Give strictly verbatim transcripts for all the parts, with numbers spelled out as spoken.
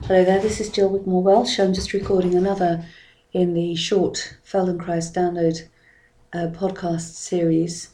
Hello there, this is Jill Wigmore Welsh. I'm just recording another in the short Feldenkrais download uh, podcast series.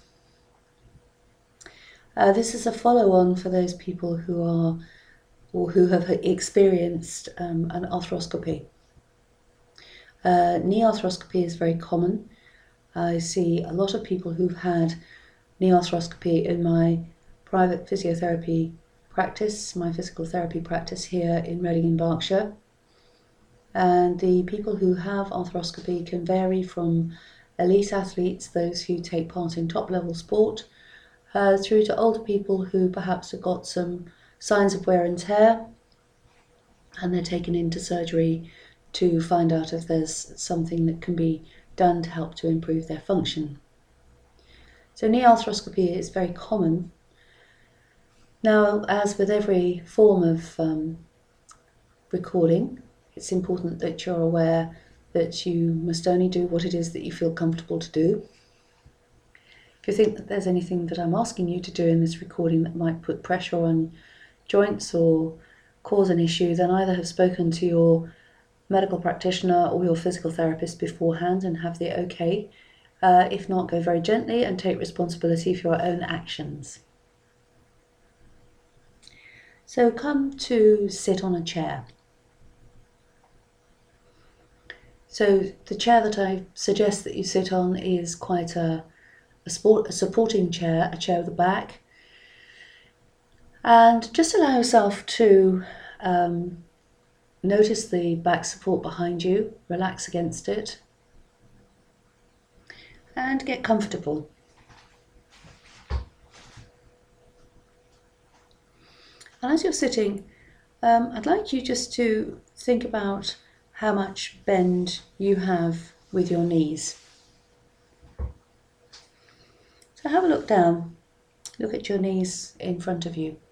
Uh, this is a follow-on for those people who are or who have experienced um, an arthroscopy. Uh, knee arthroscopy is very common. I see a lot of people who've had knee arthroscopy in my private physiotherapy practice, my physical therapy practice here in Reading in Berkshire. And the people who have arthroscopy can vary from elite athletes, those who take part in top level sport, uh, through to older people who perhaps have got some signs of wear and tear and they're taken into surgery to find out if there's something that can be done to help to improve their function. So knee arthroscopy is very common. Now, as with every form of um, recording, it's important that you're aware that you must only do what it is that you feel comfortable to do. If you think that there's anything that I'm asking you to do in this recording that might put pressure on joints or cause an issue, then either have spoken to your medical practitioner or your physical therapist beforehand and have the okay. Uh, if not, go very gently and take responsibility for your own actions. So come to sit on a chair. So the chair that I suggest that you sit on is quite a, a, sport, a supporting chair, a chair with a back. And just allow yourself to um, notice the back support behind you, relax against it, and get comfortable. And as you're sitting, um, I'd like you just to think about how much bend you have with your knees. So have a look down, look at your knees in front of you.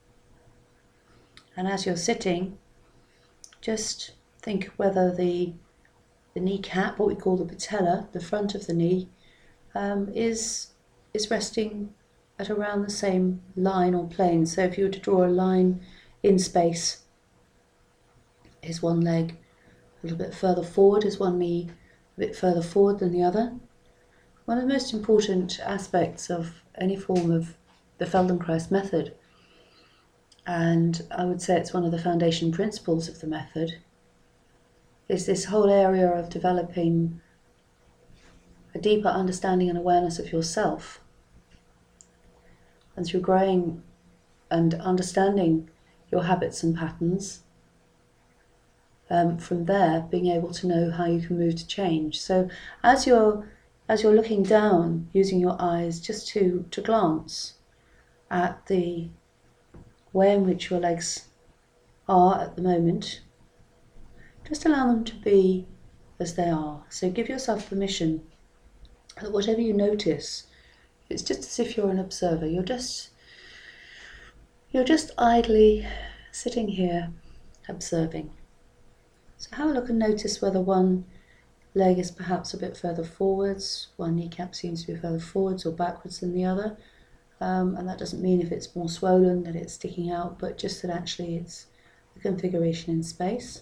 And as you're sitting, just think whether the, the kneecap, what we call the patella, the front of the knee, um, is, is resting at around the same line or plane. So if you were to draw a line in space, is one leg a little bit further forward, is one knee a bit further forward than the other? One of the most important aspects of any form of the Feldenkrais method, and I would say it's one of the foundation principles of the method, is this whole area of developing a deeper understanding and awareness of yourself. And through growing and understanding your habits and patterns, um, from there being able to know how you can move to change. So as you're as you're looking down, using your eyes just to, to glance at the way in which your legs are at the moment, just allow them to be as they are. So give yourself permission that whatever you notice, it's just as if you're an observer. You're just, you're just idly sitting here observing. So have a look and notice whether one leg is perhaps a bit further forwards, one kneecap seems to be further forwards or backwards than the other. Um, and that doesn't mean if it's more swollen that it's sticking out, but just that actually it's the configuration in space.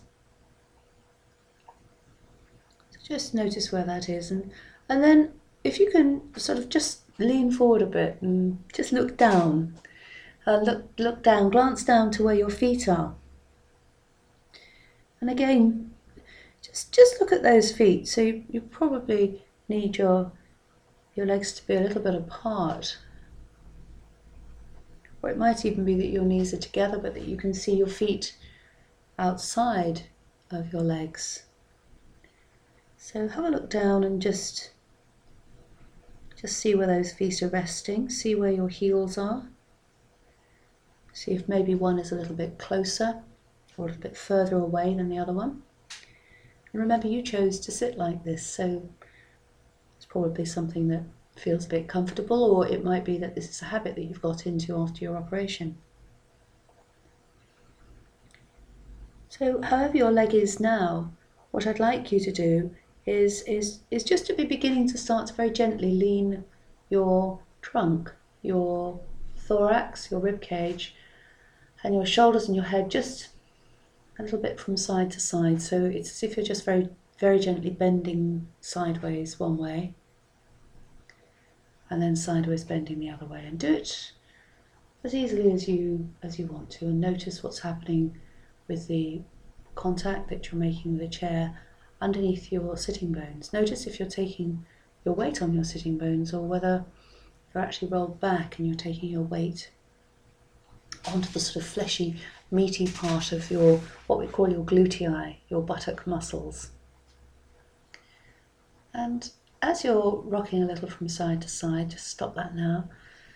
So just notice where that is. And, and then if you can sort of just lean forward a bit and just look down, uh, look, look down, glance down to where your feet are. And again, just, just look at those feet. So you, you probably need your, your legs to be a little bit apart. Or it might even be that your knees are together, but that you can see your feet outside of your legs. So have a look down and just, just see where those feet are resting. See where your heels are. See if maybe one is a little bit closer or a little bit further away than the other one. And remember, you chose to sit like this, so it's probably something that feels a bit comfortable, or it might be that this is a habit that you've got into after your operation. So however your leg is now, what I'd like you to do is, is, is just to be beginning to start to very gently lean your trunk, your thorax, your rib cage, and your shoulders and your head just a little bit from side to side. So it's as if you're just very, very gently bending sideways one way and then sideways bending the other way, and do it as easily as you as you want to, and notice what's happening with the contact that you're making with the chair underneath your sitting bones. Notice if you're taking your weight on your sitting bones or whether you're actually rolled back and you're taking your weight onto the sort of fleshy, meaty part of your, what we call your glutei, your buttock muscles. And as you're rocking a little from side to side, just stop that now.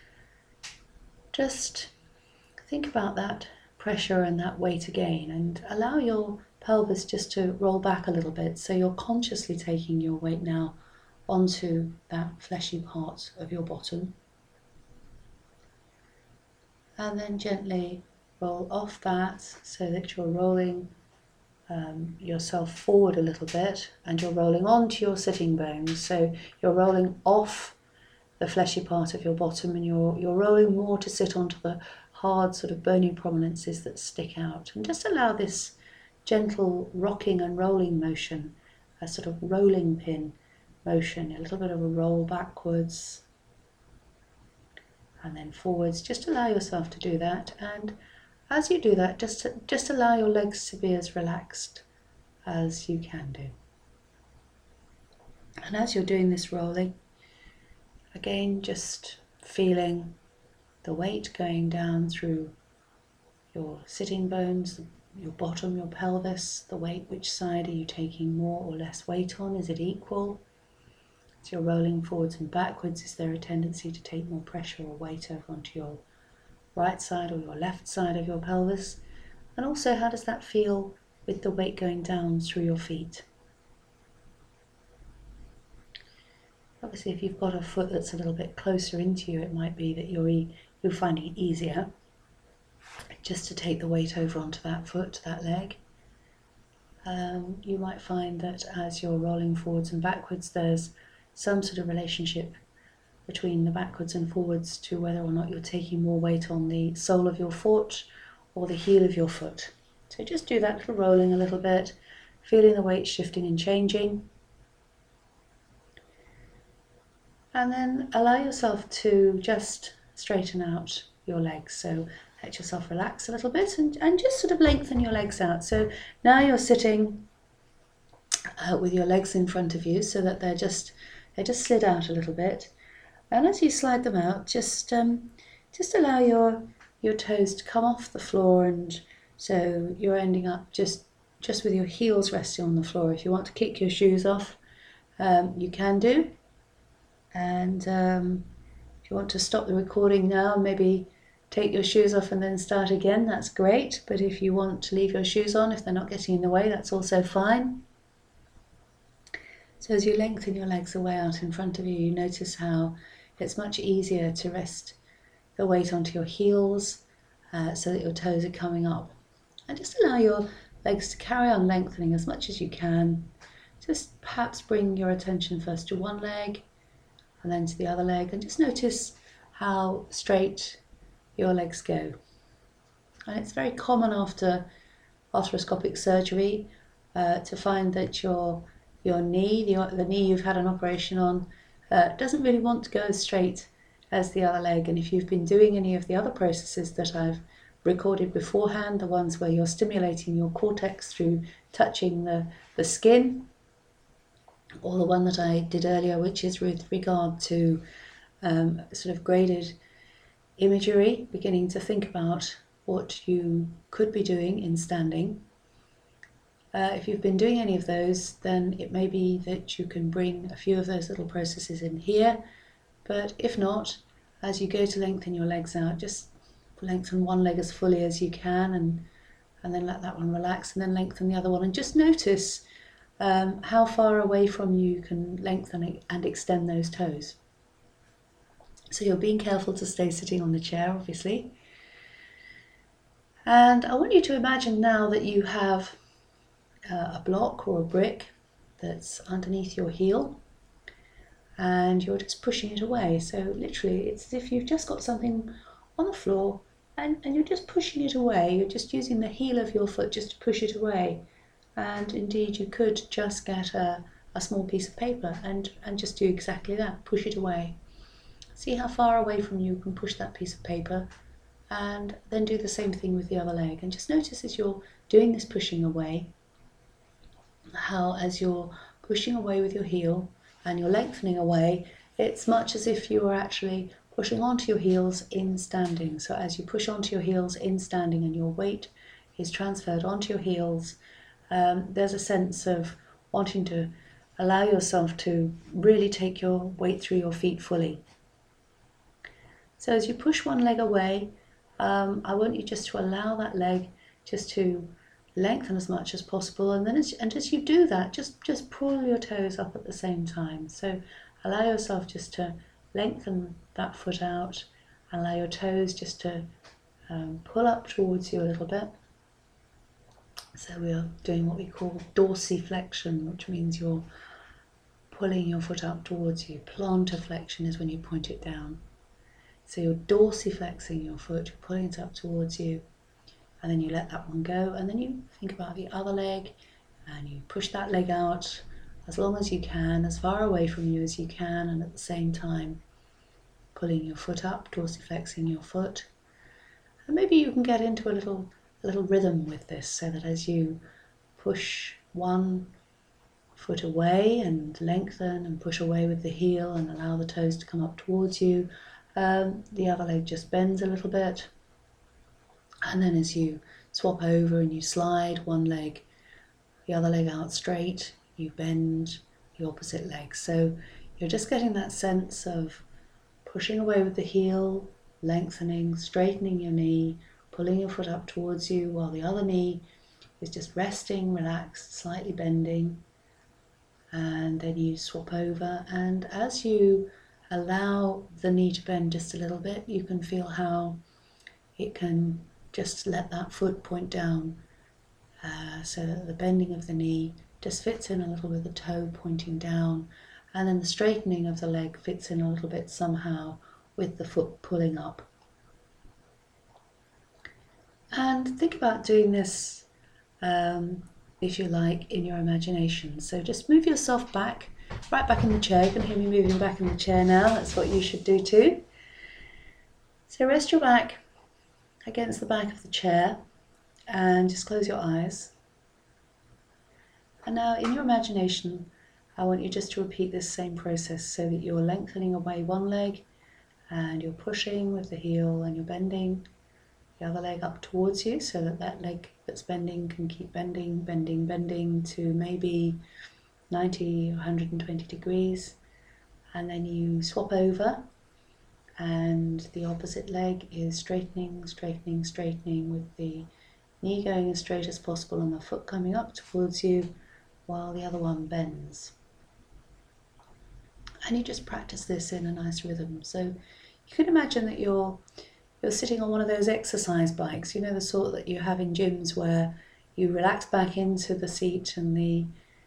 Just think about that pressure and that weight again, and allow your pelvis just to roll back a little bit, so you're consciously taking your weight now onto that fleshy part of your bottom. And then gently roll off that so that you're rolling um, yourself forward a little bit, and you're rolling onto your sitting bones. So you're rolling off the fleshy part of your bottom, and you're, you're rolling more to sit onto the hard sort of bony prominences that stick out. And just allow this gentle rocking and rolling motion, a sort of rolling pin motion, a little bit of a roll backwards and then forwards. Just allow yourself to do that, and as you do that, just just allow your legs to be as relaxed as you can do. And as you're doing this rolling, again, just feeling the weight going down through your sitting bones, your bottom, your pelvis, the weight, which side are you taking more or less weight on? Is it equal? As you're rolling forwards and backwards, is there a tendency to take more pressure or weight over onto your right side or your left side of your pelvis? And also, how does that feel with the weight going down through your feet? Obviously, if you've got a foot that's a little bit closer into you, it might be that you're, e- you're finding it easier just to take the weight over onto that foot, that leg. Um, you might find that as you're rolling forwards and backwards, there's some sort of relationship between the backwards and forwards to whether or not you're taking more weight on the sole of your foot or the heel of your foot. So just do that little rolling a little bit, feeling the weight shifting and changing. And then allow yourself to just straighten out your legs. So let yourself relax a little bit and, and just sort of lengthen your legs out. So now you're sitting uh, with your legs in front of you so that they're just, they're just slid out a little bit. And as you slide them out, just um, just allow your your toes to come off the floor, and so you're ending up just, just with your heels resting on the floor. If you want to kick your shoes off, um, you can do. And um, if you want to stop the recording now, maybe take your shoes off and then start again, that's great. But if you want to leave your shoes on, if they're not getting in the way, that's also fine. So as you lengthen your legs away out in front of you, you notice how it's much easier to rest the weight onto your heels uh, so that your toes are coming up. And just allow your legs to carry on lengthening as much as you can. Just perhaps bring your attention first to one leg and then to the other leg, and just notice how straight your legs go. And it's very common after arthroscopic surgery uh, to find that your your knee, the, the knee you've had an operation on, uh, doesn't really want to go as straight as the other leg. And if you've been doing any of the other processes that I've recorded beforehand, the ones where you're stimulating your cortex through touching the, the skin, or the one that I did earlier, which is with regard to um, sort of graded imagery, beginning to think about what you could be doing in standing. Uh, if you've been doing any of those, then it may be that you can bring a few of those little processes in here. But if not, as you go to lengthen your legs out, just lengthen one leg as fully as you can, and, and then let that one relax, and then lengthen the other one. And just notice um, how far away from you you can lengthen and extend those toes. So you're being careful to stay sitting on the chair, obviously. And I want you to imagine now that you have uh, a block or a brick that's underneath your heel, and you're just pushing it away. So literally, it's as if you've just got something on the floor And, and you're just pushing it away. You're just using the heel of your foot just to push it away. And indeed, you could just get a, a small piece of paper and, and just do exactly that, push it away. See how far away from you you can push that piece of paper, and then do the same thing with the other leg. And just notice as you're doing this pushing away, how as you're pushing away with your heel and you're lengthening away, it's much as if you were actually pushing onto your heels in standing. So as you push onto your heels in standing and your weight is transferred onto your heels, um, there's a sense of wanting to allow yourself to really take your weight through your feet fully. So as you push one leg away, um, I want you just to allow that leg just to lengthen as much as possible, and then as, and as you do that, just, just pull your toes up at the same time. So allow yourself just to lengthen that foot out, allow your toes just to um, pull up towards you a little bit. So we're doing what we call dorsiflexion, which means you're pulling your foot up towards you. Plantarflexion is when you point it down. So you're dorsiflexing your foot, you're pulling it up towards you, and then you let that one go, and then you think about the other leg, and you push that leg out as long as you can, as far away from you as you can, and at the same time pulling your foot up, dorsiflexing your foot. And maybe you can get into a little, a little rhythm with this, so that as you push one foot away and lengthen and push away with the heel and allow the toes to come up towards you, Um, the other leg just bends a little bit, and then as you swap over and you slide one leg, the other leg out straight, you bend the opposite leg. So you're just getting that sense of pushing away with the heel, lengthening, straightening your knee, pulling your foot up towards you while the other knee is just resting, relaxed, slightly bending, and then you swap over, and as you allow the knee to bend just a little bit, you can feel how it can just let that foot point down, uh, so that the bending of the knee just fits in a little with the toe pointing down, and then the straightening of the leg fits in a little bit somehow with the foot pulling up. And think about doing this, um, if you like, in your imagination. So just move yourself back, right back in the chair. You can hear me moving back in the chair now. That's what you should do too. So rest your back against the back of the chair and just close your eyes. And now in your imagination, I want you just to repeat this same process, so that you're lengthening away one leg and you're pushing with the heel and you're bending the other leg up towards you, so that that leg that's bending can keep bending, bending, bending to maybe ninety or one hundred twenty degrees, and then you swap over and the opposite leg is straightening, straightening, straightening, with the knee going as straight as possible and the foot coming up towards you while the other one bends. And you just practice this in a nice rhythm. So you can imagine that you're you're sitting on one of those exercise bikes, you know, the sort that you have in gyms, where you relax back into the seat and the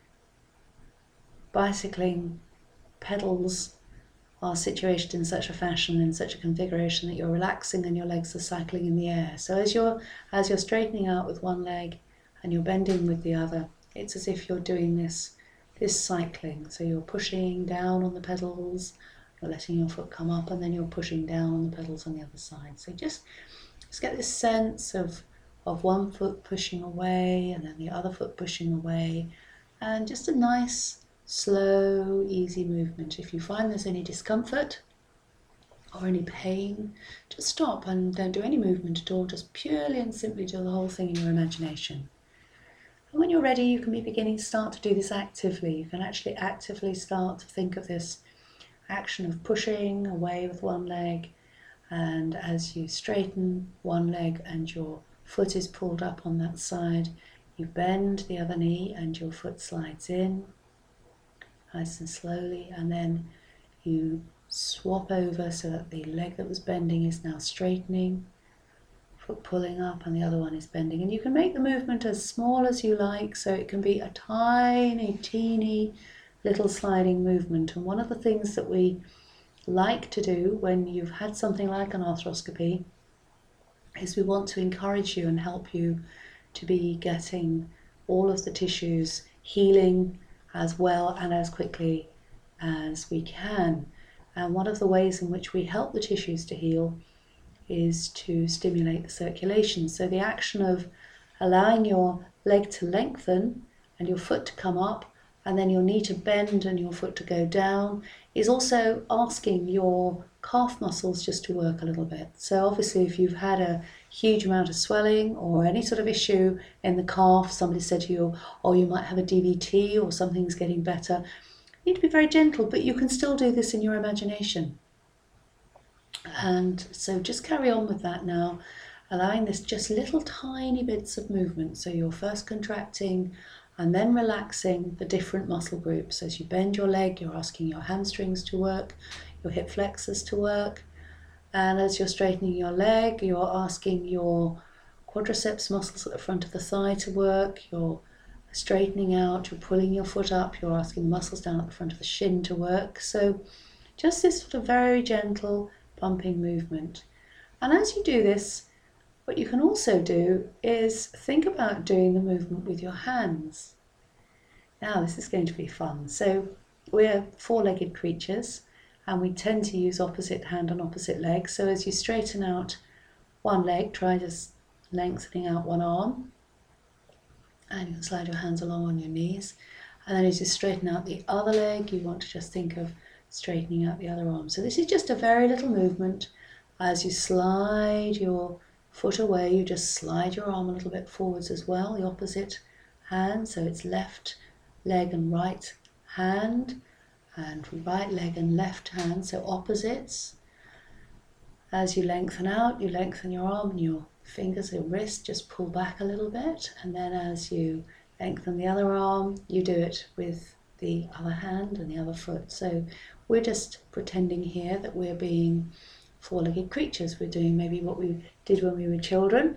bicycling pedals are situated in such a fashion, in such a configuration, that you're relaxing and your legs are cycling in the air. So as you're as you're straightening out with one leg and you're bending with the other, it's as if you're doing this this cycling. So you're pushing down on the pedals, you're letting your foot come up, and then you're pushing down on the pedals on the other side. So just just get this sense of of one foot pushing away and then the other foot pushing away, and just a nice slow, easy movement. If you find there's any discomfort or any pain, just stop and don't do any movement at all. Just purely and simply do the whole thing in your imagination. And when you're ready, you can be beginning to start to do this actively. You can actually actively start to think of this action of pushing away with one leg, and as you straighten one leg and your foot is pulled up on that side, you bend the other knee and your foot slides in, nice and slowly, and then you swap over so that the leg that was bending is now straightening, foot pulling up, and the other one is bending. And you can make the movement as small as you like, so it can be a tiny, teeny little sliding movement. And one of the things that we like to do when you've had something like an arthroscopy is we want to encourage you and help you to be getting all of the tissues healing as well and as quickly as we can. And one of the ways in which we help the tissues to heal is to stimulate the circulation. So the action of allowing your leg to lengthen and your foot to come up and then your knee to bend and your foot to go down is also asking your calf muscles just to work a little bit. So obviously if you've had a huge amount of swelling or any sort of issue in the calf, somebody said to you, oh, you might have a D V T or something's getting better, you need to be very gentle, but you can still do this in your imagination. And so just carry on with that now, allowing this just little tiny bits of movement. So you're first contracting and then relaxing the different muscle groups. As you bend your leg, you're asking your hamstrings to work, your hip flexors to work. And as you're straightening your leg, you're asking your quadriceps muscles at the front of the thigh to work. You're straightening out, you're pulling your foot up, you're asking the muscles down at the front of the shin to work. So just this sort of very gentle bumping movement. And as you do this, what you can also do is think about doing the movement with your hands. Now this is going to be fun. So we're four-legged creatures and we tend to use opposite hand and opposite leg. So as you straighten out one leg, try just lengthening out one arm. And you can slide your hands along on your knees. And then as you straighten out the other leg, you want to just think of straightening out the other arm. So this is just a very little movement. As you slide your foot away, you just slide your arm a little bit forwards as well, the opposite hand. So it's left leg and right hand, and right leg and left hand, so opposites. As you lengthen out, you lengthen your arm and your fingers, your wrist, just pull back a little bit. And then as you lengthen the other arm, you do it with the other hand and the other foot. So we're just pretending here that we're being four-legged creatures. We're doing maybe what we did when we were children,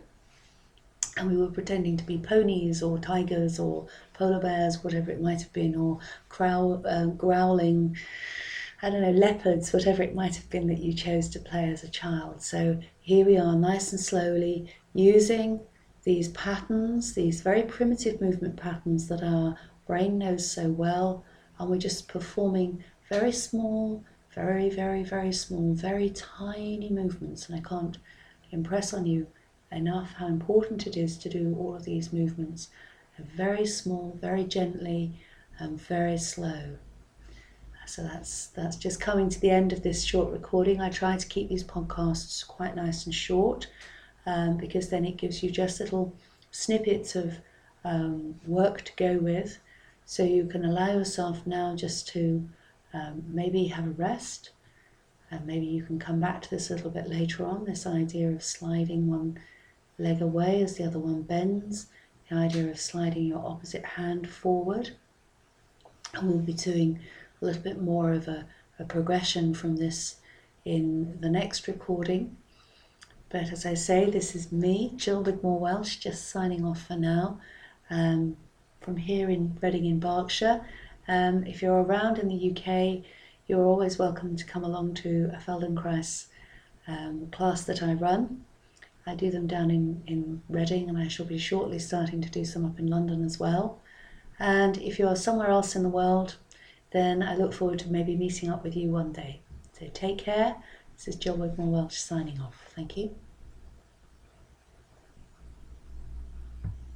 and we were pretending to be ponies or tigers or polar bears, whatever it might have been, or crow, uh, growling, I don't know, leopards, whatever it might have been that you chose to play as a child. So here we are, nice and slowly, using these patterns, these very primitive movement patterns that our brain knows so well, and we're just performing very small, very, very, very small, very tiny movements. And I can't impress on you enough how important it is to do all of these movements very small, very gently, and very slow. So that's that's just coming to the end of this short recording. I try to keep these podcasts quite nice and short, um, because then it gives you just little snippets of um, work to go with. So you can allow yourself now just to um, maybe have a rest, and maybe you can come back to this a little bit later on, this idea of sliding one leg away as the other one bends, the idea of sliding your opposite hand forward. And we'll be doing a little bit more of a, a progression from this in the next recording. But as I say, this is me, Jill Wigmore-Welch, just signing off for now, um, from here in Reading in Berkshire. Um, if you're around in the U K, you're always welcome to come along to a Feldenkrais um, class that I run. I do them down in, in Reading, and I shall be shortly starting to do some up in London as well. And if you're somewhere else in the world, then I look forward to maybe meeting up with you one day. So take care. This is Jill Wigmore-Welch signing off. Thank you.